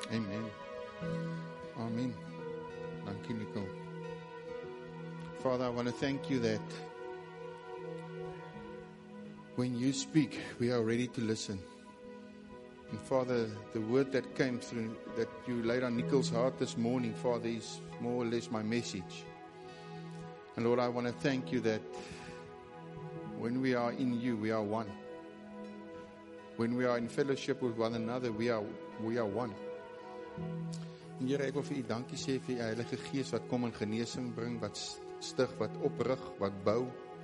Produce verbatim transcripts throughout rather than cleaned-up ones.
Amen. Amen. Dankie, Nicole. Father, I want to thank you that when you speak, we are ready to listen. And Father, the word that came through, that you laid on Nicole's heart this morning, Father, is more or less my message. And Lord, I want to thank you that when we are in you, we are one. When we are in fellowship with one another, we are we are one. En Here, ek wil vir u dankie sê vir u Heilige Gees wat kom en genesing bring, wat stig, wat oprig, wat bou.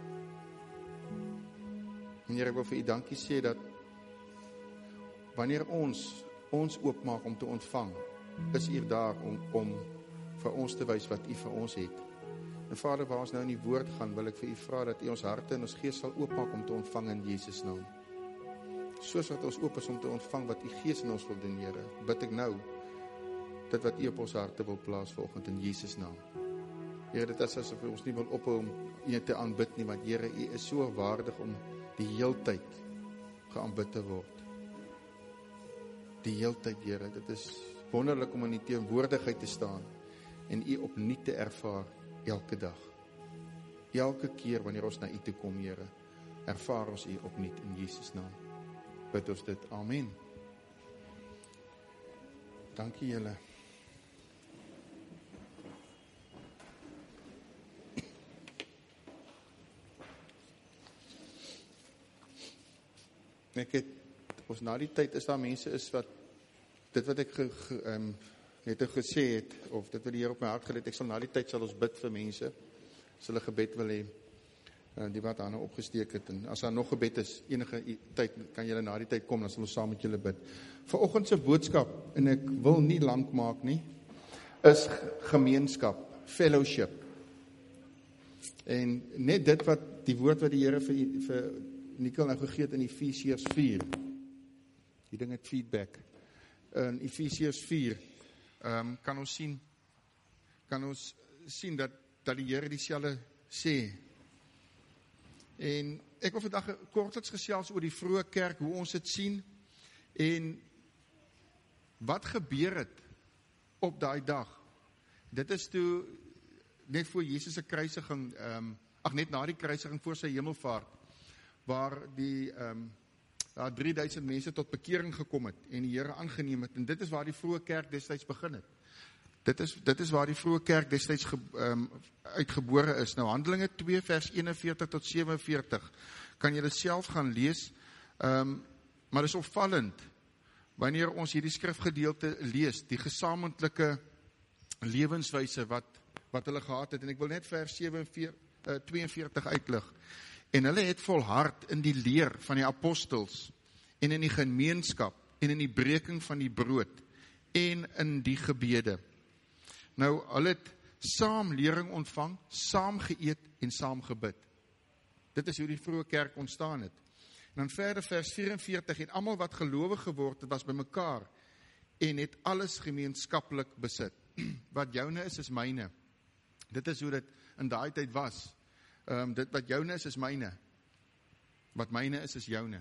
En Here, ek wil vir u dankie sê dat wanneer ons ons oopmaak om te ontvang, is u daar om, om vir ons te wys wat u vir ons het. En Vader, waar ons nou in die woord gaan, wil ek vir u vra dat u ons harte en ons gees sal oopmaak om te ontvang in Jesus naam. Soos wat ons oop is om te ontvang wat u Gees in ons wil doen, Here, bid ek nou dit wat u op ons harte wil plaas vanoggend in Jesus naam. Here, dit is asof ons nie wil ophou om u te aanbid nie, want Here, u is so waardig om die heeltyd geaanbid te word. Die heeltyd, Here, dit is wonderlik om in die teenwoordigheid te staan en u opnuut te ervaar elke dag. Elke keer wanneer ons na u toe kom, Here, ervaar ons u opnuut in Jesus naam. Bid ons dit. Amen. Dankie julle. Ek het, ons na die tyd is daar mense is wat, dit wat ek ge, ge, um, net gesê het, of dit wat die Here op my hart gelê het, ek sal na die tyd sal ons bid vir mense, as hulle gebed wil hê, uh, die wat hande opgesteek het, en as daar nog gebed is, enige tyd, kan julle na die tyd kom, dan sal ons saam met julle bid. Vanoggend se boodskap, en ek wil nie lank maak nie, is gemeenskap, fellowship, en net dit wat, die woord wat die Here vir, vir Nicole nou gegee het in Efesiërs vier. Die ding het feedback. In Efesiërs vier um, kan ons sien kan ons sien dat, dat die Here dieselfde sê. En ek wil vandag kortliks gesels oor die vroeë kerk, hoe ons dit sien, en wat gebeur het op daai dag. Dit is toe, net voor Jesus se kruisiging, um, ag net na die kruisiging voor sy hemelvaart, waar die um, daar drie duisend mense tot bekering gekom het en die Here aangeneem het, en dit is waar die vroeë kerk destyds begin het. Dit is, dit is waar die vroeë kerk destyds ge, um, uitgebore is. Nou Handelinge twee vers eenenveertig tot sewenveertig, kan jy dit self gaan lees, um, maar dit is opvallend, wanneer ons hierdie skrifgedeelte lees, die gesamentlike lewenswyse wat, wat hulle gehad het, en ek wil net vers tweeënveertig uitlig. En hulle het volhard in die leer van die apostels, en in die gemeenskap, en in die breking van die brood, en in die gebede. Nou, hulle het saam lering ontvang, saam geëet en saam gebid. Dit is hoe die vroeë kerk ontstaan het. En dan verder vers vyf en veertig, en almal wat gelowig geword het, was by mekaar, en het alles gemeenskaplik besit. Wat joune is, is myne. Dit is hoe dit in daai tyd was. Um, dit wat joune is, is myne. Wat myne is, is joune.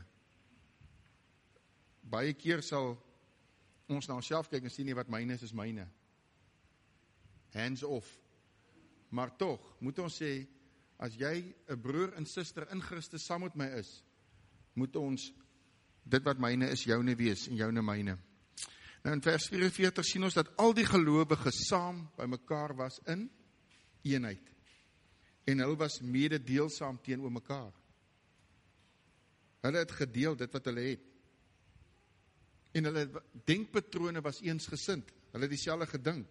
Baie keer sal ons na onsself kyk en sien nie wat myne is, is myne. Hands off. Maar tog, moet ons sê, as jy 'n broer en suster in Christus saam met my is, moet ons, dit wat myne is, joune wees, en joune myne. Nou in vers vyf sien ons dat al die gelowiges saam by mekaar was in eenheid. En hulle was mededeelsaam teenoor mekaar. Hulle het gedeel dit wat hulle het. En hulle denkpatrone was eensgesind. Hulle het dieselfde gedink.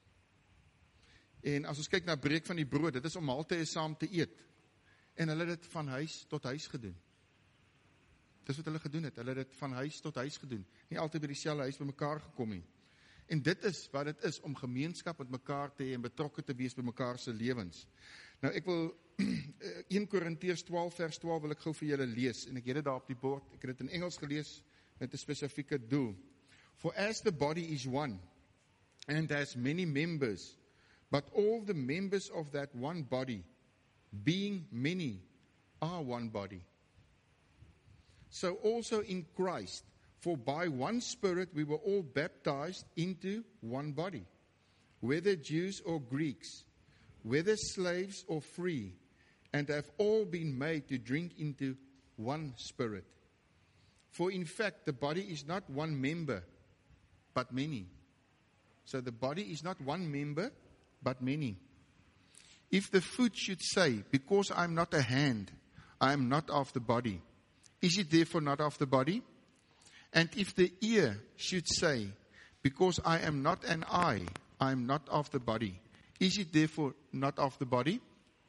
En as ons kyk na breek van die brood, dit is om maaltye saam te eet. En hulle het dit van huis tot huis gedoen. Dis wat hulle gedoen het. Hulle het dit van huis tot huis gedoen. Nie altyd by dieselfde huis by mekaar gekom nie. En dit is wat dit is om gemeenskap met mekaar te hê en betrokke te wees by mekaar se lewens. Nou ek wil Eerste Korintiërs twaalf vers twaalf wil ek gou vir julle lees, en ek het dit daar op die bord, ek het dit in Engels gelees met 'n spesifieke doel. For as the body is one, and has many members, but all the members of that one body, being many, are one body. So also in Christ, For by one Spirit we were all baptized into one body, whether Jews or Greeks, whether slaves or free, and have all been made to drink into one Spirit. For in fact, the body is not one member, but many. So the body is not one member, but many. If the foot should say, because I am not a hand, I am not of the body, is it therefore not of the body? And if the ear should say, because I am not an eye, I am not of the body, is it therefore not of the body?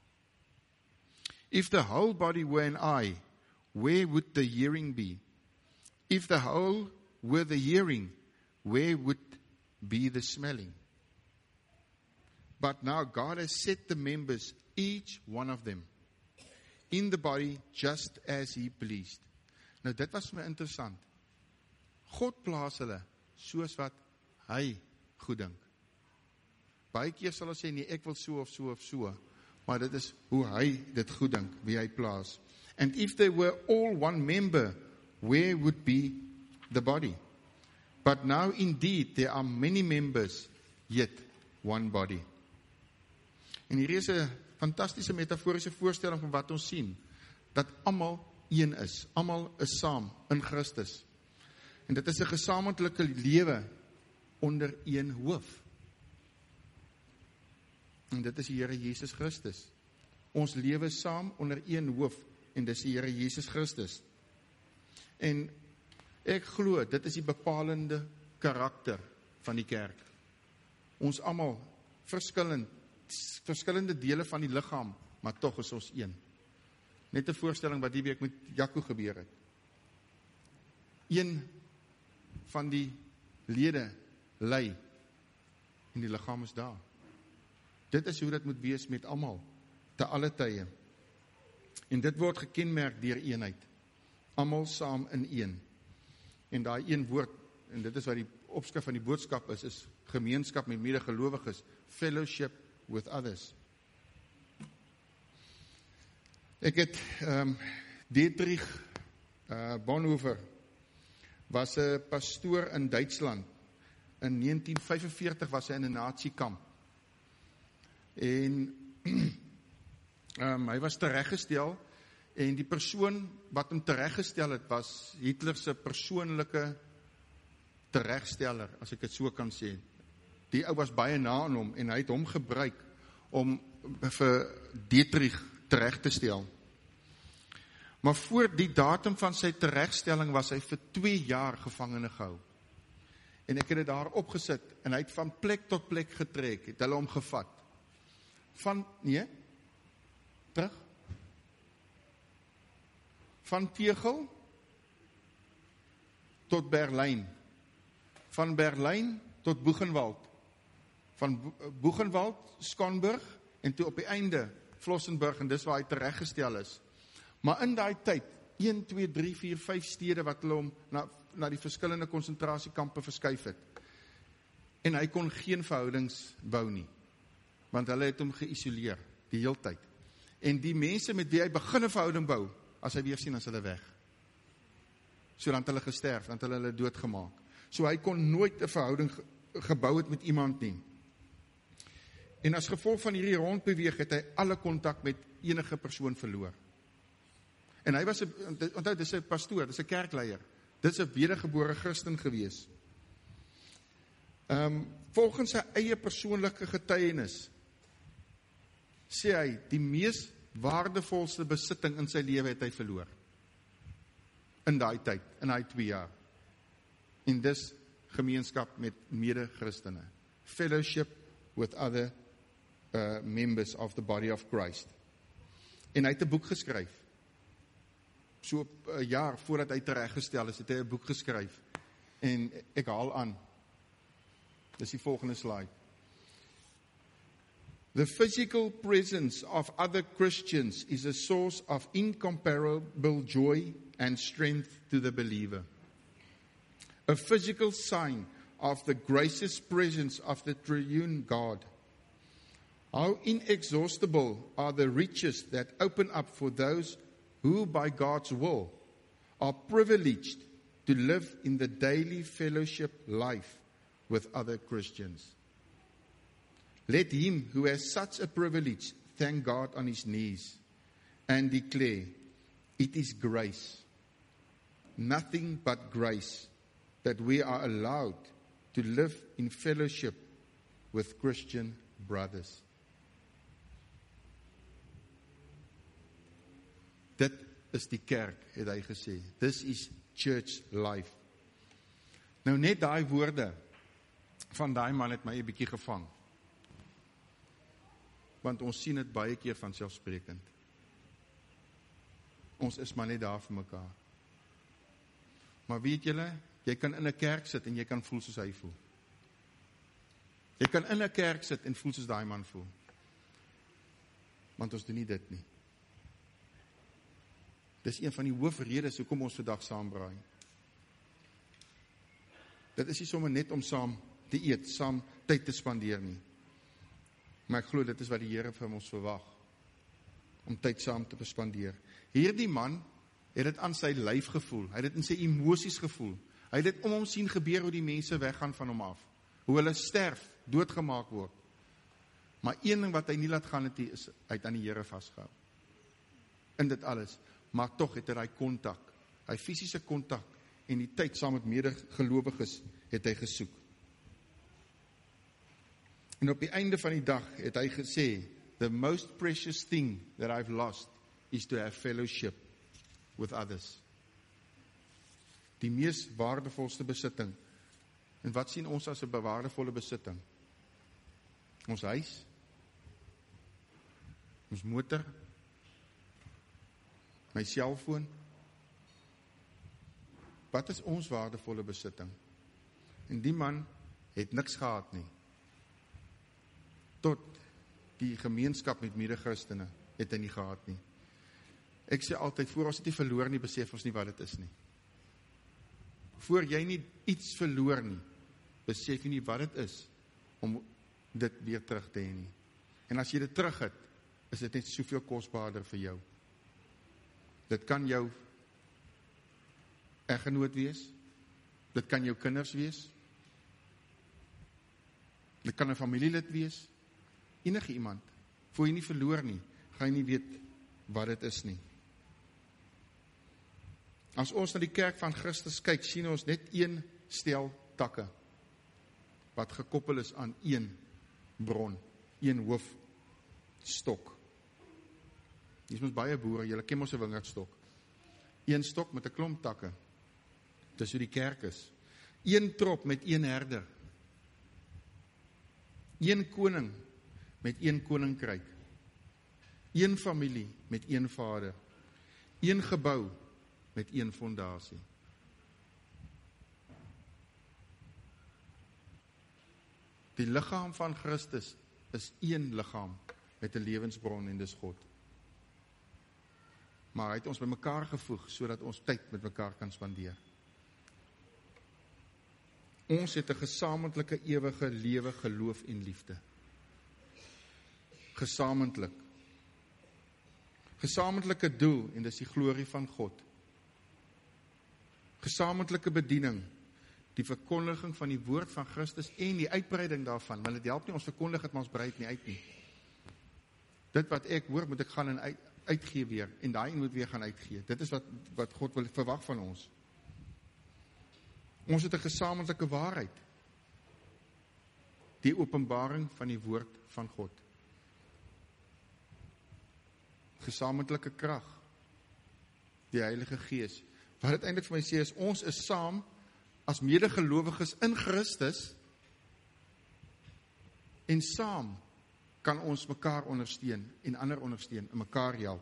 If the whole body were an eye, where would the hearing be? If the whole were the hearing, where would be the smelling? But now God has set the members, each one of them, in the body just as He pleased. Nou dit was my interessant. God plaas hulle soos wat Hy goed dink. Baie keer sal ons sê, nee, ek wil so of so of so, maar dit is hoe Hy dit goed dink, wie Hy plaas. And if they were all one member, where would be the body? But now indeed there are many members, yet one body. En hier is 'n fantastiese metaforiese voorstelling van wat ons sien, dat almal een is, almal is saam in Christus. En dit is 'n gesamentlike lewe onder een hoof. En dit is die Here Jesus Christus. Ons lewe saam onder een hoof, en dit is die Here Jesus Christus. En ek glo, dit is die bepalende karakter van die kerk. Ons almal verskillend, verskillende dele van die liggaam, maar tog is ons een. Net 'n voorstelling wat die week met Jaco gebeur het. Een van die lede ly, en die liggaam is daar. Dit is hoe dit moet wees met almal, te alle tye. En dit word gekenmerk deur eenheid. Almal saam in een. En daai een woord, en dit is wat die opskrif van die boodskap is, is gemeenskap met medegelowiges, fellowship with others. Ek het um, Dietrich uh, Bonhoeffer was 'n pastoor in Duitsland. In negentien vyfenveertig was hy in 'n natiekamp. En um, hy was tereggestel, en die persoon wat hom tereggestel het, was Hitler se persoonlike teregsteller, as ek dit so kan sê. Die ou was baie na aan hom, en hy het hom gebruik om vir Dietrich tereg te stel. Maar voor die datum van sy teregstelling was hy vir twee jaar gevangene gehou. En ek het dit daar opgesit, en hy het van plek tot plek getrek, het hulle hom gevat. Van, nee, terug, van Tegel tot Berlyn, van Berlyn tot Buchenwald, van Buchenwald, Schonburg, en toe op die einde Flossenburg, en dis waar hy tereggestel is. Maar in daai tyd, een, twee, drie, vier, vyf stede wat hulle hom na, na die verskillende konsentrasiekampe verskuif het. En hy kon geen verhoudings bou nie, want hulle het hom geïsoleer, die heel tyd. En die mense met wie hy begin 'n verhouding bou, as hy weer sien, as hulle weg. So dan het hulle gesterf, dan het hulle hulle doodgemaak. So hy kon nooit 'n verhouding ge, gebou het met iemand nie. En as gevolg van hierdie rondbeweeg het hy alle kontak met enige persoon verloor. En hy was 'n, onthou, dis 'n pastoor, dis 'n kerkleier. Dit is 'n wedergebore Christen gewees. Um, volgens sy eie persoonlike getuienis sê hy, die mees waardevolste besitting in sy lewe het hy verloor. In daai tyd, in daai twee jaar. En dis gemeenskap met mede-Christene. Fellowship with other uh, members of the body of Christ. En hy het 'n boek geskryf. So 'n jaar voordat hy tereggestel is, het hy 'n boek geskryf. En ek haal aan. Dis die volgende slide. The physical presence of other Christians is a source of incomparable joy and strength to the believer. A physical sign of the gracious presence of the triune God. How inexhaustible are the riches that open up for those who, by God's will, are privileged to live in the daily fellowship life with other Christians. Let him who has such a privilege thank God on his knees and declare, it is grace, nothing but grace, that we are allowed to live in fellowship with Christian brothers. Dit is die kerk, het hy gesê. This is church life. Nou net daai woorde van daai man het my 'n bietjie gevang. Want ons sien dit baie keer van selfsprekend. Ons is maar net daar vir mekaar. Maar weet julle, jy kan in 'n kerk sit en jy kan voel soos hy voel. Jy kan in 'n kerk sit en voel soos daai man voel. Want ons doen nie dit nie. Dis een van die hoofredes hoekom ons vandag saambraai. Dit is nie sommer net om saam te eet, saam tyd te spandeer nie. Maar ek glo dit is wat die Here van ons verwag, om tyd saam te spandeer. Hierdie man het dit aan sy lyf gevoel, hy het dit in sy emosies gevoel, hy het dit om hom sien gebeur hoe die mense weggaan van hom af, hoe hulle sterf, doodgemaak word. Maar een ding wat hy nie laat gaan het, is hy het aan die Here vasgehou. In dit alles, maar tog het hy daai kontak, hy fisiese kontak, en die tyd saam met medegelowiges het hy gesoek. En op die einde van die dag het hy gesê, the most precious thing that I've lost is to have fellowship with others. Die mees waardevolste besitting. En wat sien ons as 'n waardevolle besitting? Ons huis, ons motor, my selfoon. Wat is ons waardevolle besitting? En die man het niks gehad nie. Tot die gemeenskap met mede-Christene het hy nie gehad nie. Ek sê altyd, voor ons het nie verloor nie, besef ons nie wat dit is nie. Voor jy nie iets verloor nie, besef jy nie wat dit is, om dit weer terug te hê nie. En as jy dit terug het, is dit net soveel kosbaarder vir jou. Dit kan jou eggenoot wees, dit kan jou kinders wees, dit kan 'n familielid wees, enige iemand, voor jy nie verloor nie, gaan jy nie weet wat dit is nie. As ons na die kerk van Christus kyk, sien ons net een stel takke, wat gekoppel is aan een bron, een hoofstok. Hier is ons baie boere, julle ken ons 'n wingerdstok. Een stok met 'n klomp takke. Dis hoe die kerk is. Een trop met een herder. Een koning met een koninkryk. Een familie met een vader. Een gebou met een fondasie. Die liggaam van Christus is een liggaam met 'n lewensbron en dis God. Maar hy het ons by mekaar gevoeg sodat ons tyd met mekaar kan spandeer. Ons het 'n gesamentlike ewige lewe, geloof en liefde. Gesamentlik. Gesamentlike doel en dis die glorie van God. Gesamentlike bediening, die verkondiging van die woord van Christus en die uitbreiding daarvan, want dit help nie ons verkondig het, maar ons brei dit nie uit nie. Dit wat ek hoor, moet ek gaan en uit, uitgee weer, en daai moet weer gaan uitgee. Dit is wat, wat God wil verwag van ons. Ons het 'n gesamentlike waarheid. Die openbaring van die woord van God. Gesamentlike krag. Die Heilige Gees. Wat dit eintlik vir my sê is, ons is saam as medegelowiges in Christus en saam kan ons mekaar ondersteun en ander ondersteun en mekaar help.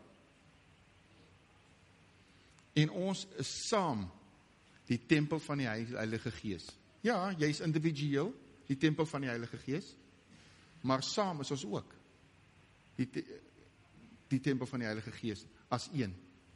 En ons is saam die tempel van die Heilige Gees. Ja, jy is individueel, die tempel van die Heilige Gees, maar saam is ons ook die, te, die tempel van die Heilige Gees as een.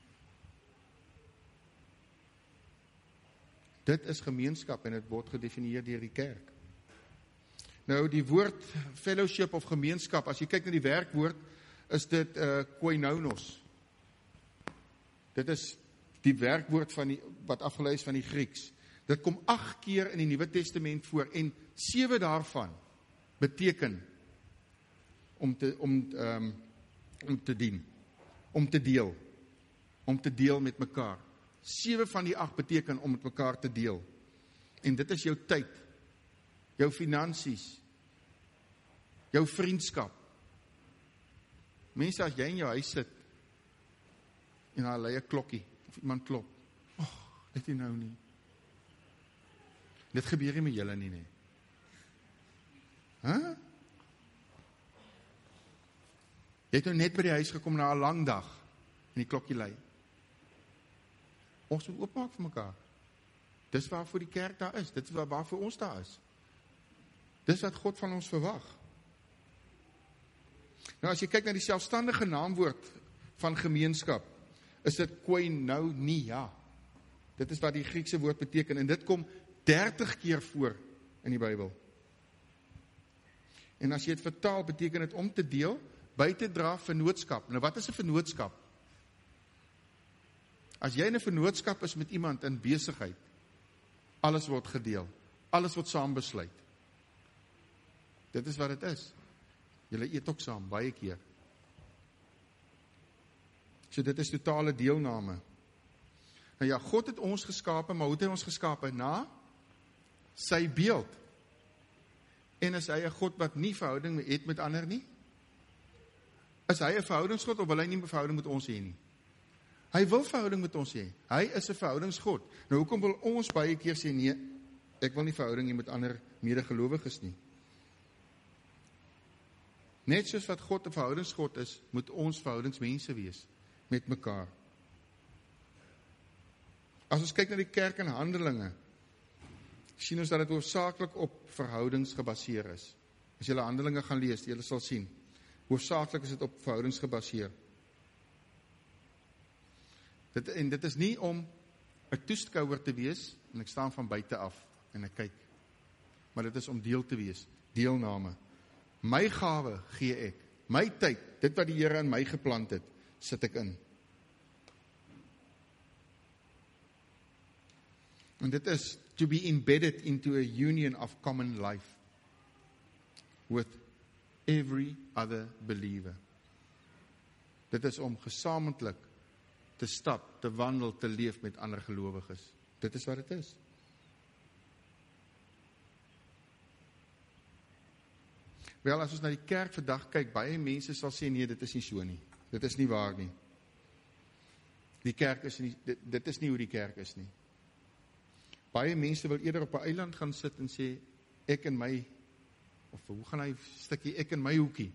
Dit is gemeenskap en dit word gedefinieer deur die kerk. Nou die woord fellowship of gemeenskap, as jy kyk na die werkwoord, is dit uh, koinonos. Dit is die werkwoord van die, wat afgelei is van die Grieks. Dit kom agt keer in die Nuwe Testament voor, en sewe daarvan beteken om te, om, um, om te dien, om te deel, om te deel met mekaar. Sewe van die agt beteken om met mekaar te deel. En dit is jou tyd, jou finansies, jou vriendskap. Mense, as jy in jou huis sit, en daar lei 'n klokkie, of iemand klop, oh, dit nie nou nie. Dit gebeur nie met julle nie, nie. Huh? Jy het nou net by die huis gekom na 'n lang dag, en die klokkie lei. Ons moet oopmaak vir mekaar. Dis waarvoor die kerk daar is, dit is waar, waarvoor ons daar is. Dis wat God van ons verwag. Nou as jy kyk na die selfstandige naamwoord van gemeenskap, is dit koinonia. Dit is wat die Griekse woord beteken, en dit kom dertig keer voor in die Bybel. En as jy het vertaal, beteken dit om te deel, by te dra, vennootskap. Nou wat is 'n vennootskap? As jy in 'n vennootskap is met iemand in besigheid, alles word gedeel, alles word saam besluit. Dit is wat dit is. Julle eet ook saam, baie keer. So dit is totale deelname. Nou ja, God het ons geskape, maar hoe het hy ons geskape? Na sy beeld. En is hy 'n God wat nie verhouding het met ander nie? Is hy 'n verhoudingsgod, of wil hy nie 'n verhouding met ons hê nie? Hy wil verhouding met ons hê. Hy is 'n verhoudingsgod. Nou hoekom wil ons baie keer sê, nee, ek wil nie verhouding hê met ander medegelowiges nie? Net soos wat God 'n verhoudingsgod is, moet ons verhoudingsmense wees met mekaar. As ons kyk na die kerk en Handelinge, sien ons dat dit hoofsaaklik op verhoudings gebaseer is. As julle Handelinge gaan lees, julle sal sien, hoofsaaklik is dit op verhoudings gebaseer. Dit, en dit is nie om 'n toeskouer te wees, en ek staan van buite af, en ek kyk, maar dit is om deel te wees, deelname. My gawe gee ek, my tyd, dit wat die Here in my geplant het, sit ek in. En dit is to be embedded into a union of common life with every other believer. Dit is om gesamentlik te stap, te wandel, te leef met ander gelowiges. Dit is wat dit is. Wel, as ons na die kerk vandag kyk, baie mense sal sê, nee, dit is nie so nie. Dit is nie waar nie. Die kerk is nie, dit, dit is nie hoe die kerk is nie. Baie mense wil eerder op 'n eiland gaan sit en sê, ek en my, of hoe gaan hy stukkie, ek en my hoekie.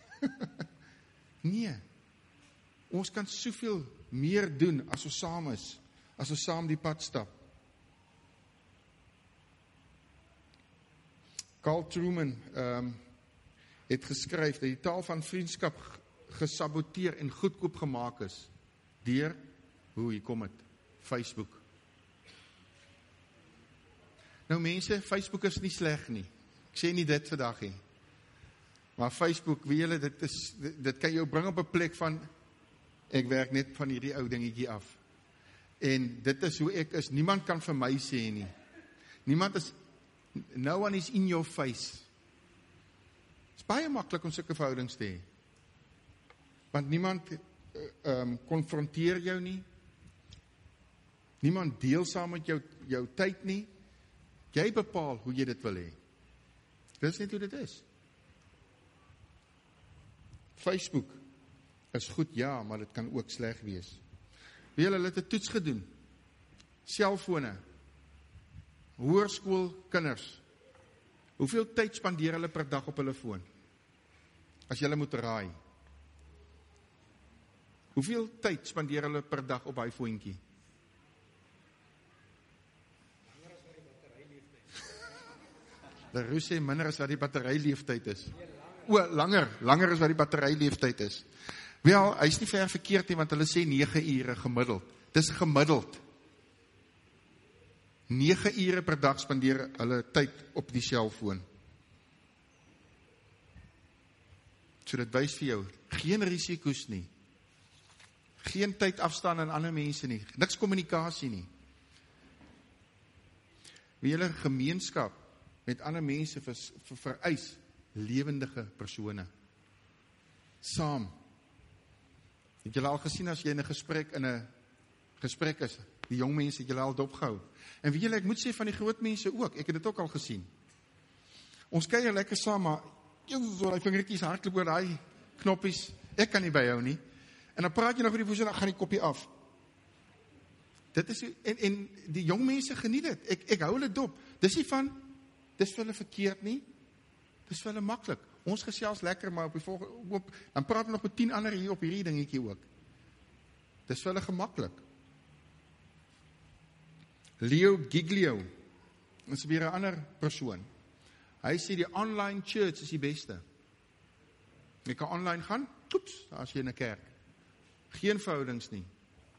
Nee, ons kan soveel meer doen as ons saam is, as ons saam die pad stap. Carl Truman um, het geskryf dat die taal van vriendskap gesaboteer en goedkoop gemaak is deur, hoe hier kom het, Facebook. Nou mense, Facebook is nie sleg nie. Ek sê nie dit vandag nie. Maar Facebook, weet julle, dit, is, dit, dit kan jou bring op 'n plek van, ek werk net van hierdie ou dingetjie af. En dit is hoe ek is. Niemand kan vir my sê nie. Niemand is, no one is in your face. Het is baie maklik om sulke verhoudings te hê. Want niemand um, konfronteer jou nie. Niemand deel saam met jou, jou tyd nie. Jy bepaal hoe jy dit wil hê. Dit is net hoe dit is. Facebook is goed, ja, maar dit kan ook sleg wees. Wie hulle het 'n toets gedoen. Selfone. Hoërskoolkinders. Hoeveel tyd spandeer hulle per dag op hulle foon? As julle moet raai. Hoeveel tyd spandeer hulle per dag op hy foontjie? De Roos sê minder as wat die batteryleeftyd is. O, langer, langer as wat die batteryleeftyd is. Wel, hy is nie ver verkeerd nie, want hulle sê nege ure gemiddeld. Dis gemiddeld. nege ure per dag spandeer hulle tyd op die selfoon. So dit wys vir jou, geen risiko's nie. Geen tyd afstaan aan ander mense nie. Niks kommunikasie nie. Wie julle gemeenskap met ander mense ver, ver, vereis lewendige persone. Saam. Het julle al gesien as jy in 'n gesprek in 'n gesprek is, die jong mense het julle al dopgehou. En wie julle, ek moet sê van die groot mense ook, ek het dit ook al gesien. Ons kuier lekker saam, maar so die vingertjies hardloop oor daai knoppies, ek kan nie byhou nie. En dan praat jy nog oor die woes en dan gaan die koppie af. Dit is, en, en die jong mense geniet dit, ek, ek hou hulle dop. Dis nie van, dis vir hulle verkeerd nie, dis vir hulle maklik. Ons gesels lekker, maar op die volgende, op, dan praat ons nog met tien ander hier op hierdie dingetjie ook. Dis vir hulle gemaklik. Leo Giglio, is weer 'n ander persoon. Hy sê die online church is die beste. Jy kan online gaan, toeps, as jy in 'n kerk. Geen verhoudings nie.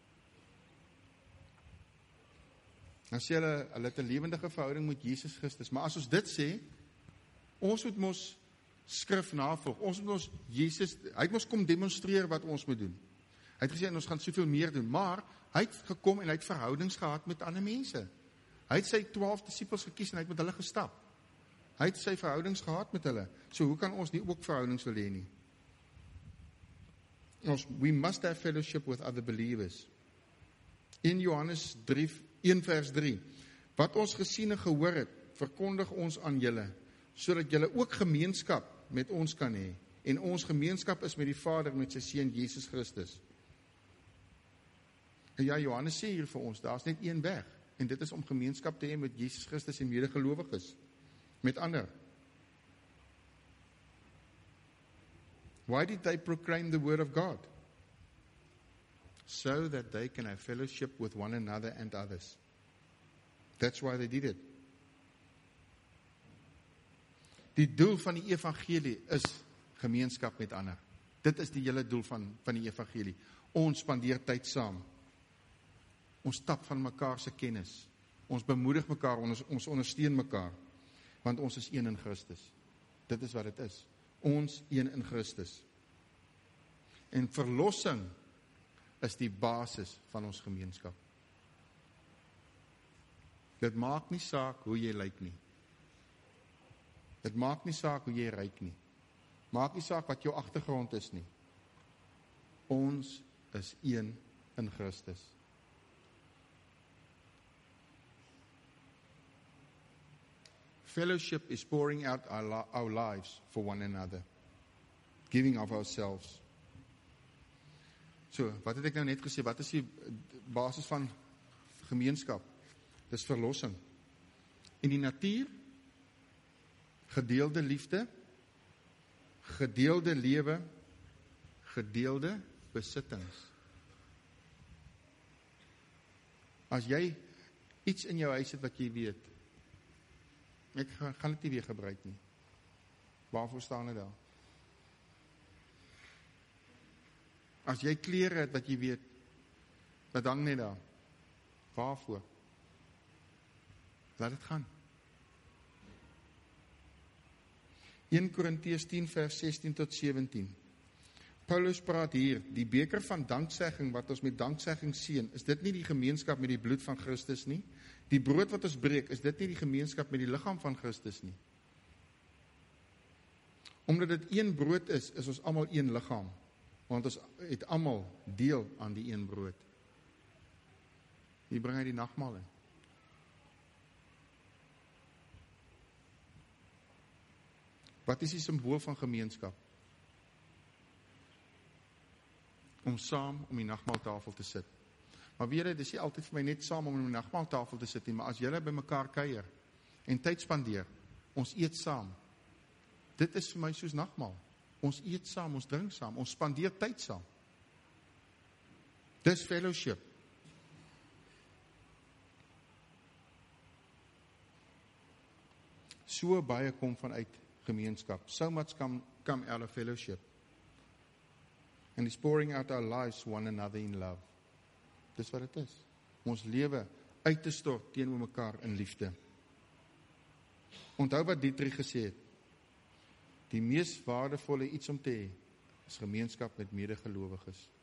Dan sê hulle, hulle het 'n lewendige verhouding met Jesus Christus. Maar as ons dit sê, ons moet mos skrif navolg. Ons moet ons Jesus, hy het ons kom demonstreer wat ons moet doen. Hy het gesê, en ons gaan soveel meer doen, maar hy het gekom en hy het verhoudings gehad met ander mense. Hy het sy twaalf disippels gekies en hy het met hulle gestap. Hy het sy verhoudings gehad met hulle. So hoe kan ons nie ook verhoudings wil hê nie? Ons, we must have fellowship with other believers. In Johannes drie, een vers drie, wat ons gesien en gehoor het, verkondig ons aan julle, sodat julle ook gemeenskap met ons kan hê. En ons gemeenskap is met die Vader, met sy Seun Jesus Christus. En ja, Johannes sê hier vir ons, daar is net een weg, en dit is om gemeenskap te hê met Jesus Christus en medegelowiges, met ander. Why did they proclaim the word of God? So that they can have fellowship with one another and others. That's why they did it. Die doel van die evangelie is gemeenskap met ander. Dit is die hele doel van, van die evangelie. Ons spandeer tyd saam. Ons stap van mekaar se kennis. Ons bemoedig mekaar, ons, ons ondersteun mekaar. Want ons is een in Christus. Dit is wat dit is. Ons een in Christus. En verlossing is die basis van ons gemeenskap. Dit maak nie saak hoe jy lyk nie. Dit maak nie saak hoe jy ryk nie. Maak nie saak wat jou agtergrond is nie. Ons is een in Christus. Fellowship is pouring out our, li- our lives for one another. Giving of ourselves. So, wat het ek nou net gesê? Wat is die basis van gemeenskap? Dis verlossing. In die natuur, gedeelde liefde, gedeelde lewe, gedeelde besittings. As jy iets in jou huis het wat jy weet, ek gaan dit nie weer gebruik nie. Waarvoor staan dit daar? As jy klere het wat jy weet, wat hang net daar? Waarvoor? Laat dit gaan. Eerste Korintiërs tien vers sestien tot sewentien. Paulus praat hier, die beker van danksegging wat ons met danksegging seën, is dit nie die gemeenskap met die bloed van Christus nie? Die brood wat ons breek, is dit nie die gemeenskap met die liggaam van Christus nie? Omdat dit een brood is, is ons almal een liggaam. Want ons het almal deel aan die een brood. Hier bring hy die nagmaal in. Wat is die simbool van gemeenskap? Om saam om die nagmaaltafel te sit. Maar weet jy, dit is nie altyd vir my net saam om om die nagmaaltafel te sit nie, maar as julle by mekaar kuier en tyd spandeer, ons eet saam. Dit is vir my soos nagmaal. Ons eet saam, ons drink saam, ons spandeer tyd saam. Dis fellowship. So baie kom vanuit gemeenskap. So much come, come out of fellowship. And it's pouring out our lives one another in love. Dis wat dit is. Ons lewe uit te stort teenoor mekaar in liefde. Onthou wat Dietrich gesê het. Die mees waardevolle iets om te hê, is gemeenskap met medegelowiges.